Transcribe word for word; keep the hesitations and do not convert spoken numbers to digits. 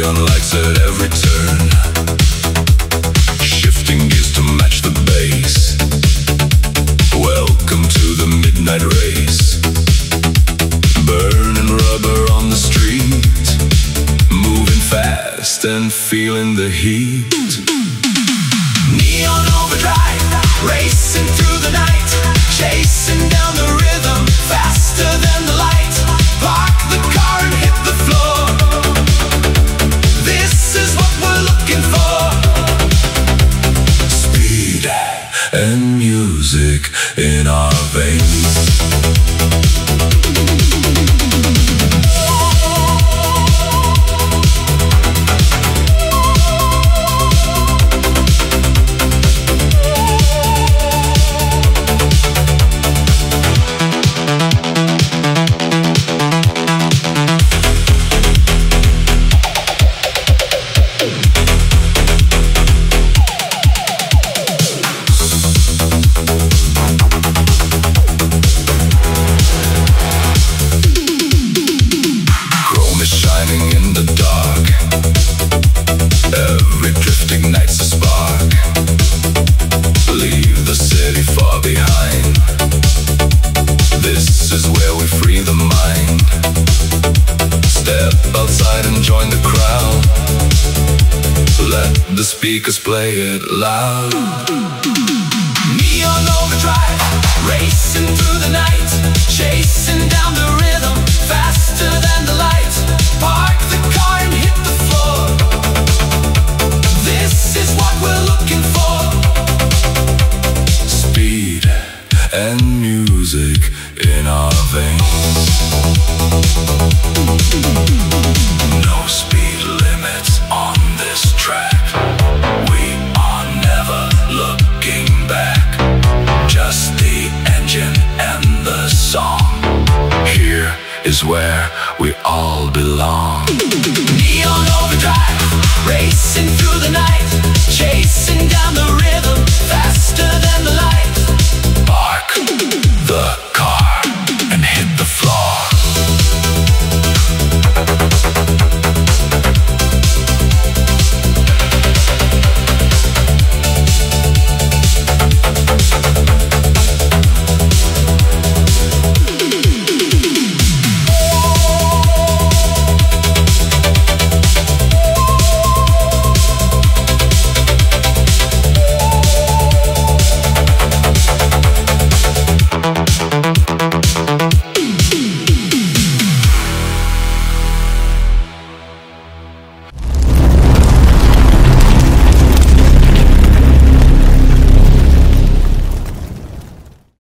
neon lights at every turn, shifting gears to match the bass. Welcome to the midnight race. Burning rubber on the street, moving fast and feeling the heat. Neon overdrive, racing through the night, chasing down the rhythm, faster than the light. Park the car and hit the floor. This is what we're looking for. Speed and music in our veins. Speakers play it loud. Neon overdrive, racing through the night, chasing down the rhythm, faster than the light. Park the car and hit the floor. This is what we're looking for. Speed and music in our veins. No speed limits on this track. Is where we all belong. Neon overdrive, racing through the night, chasing down the rhythm, fast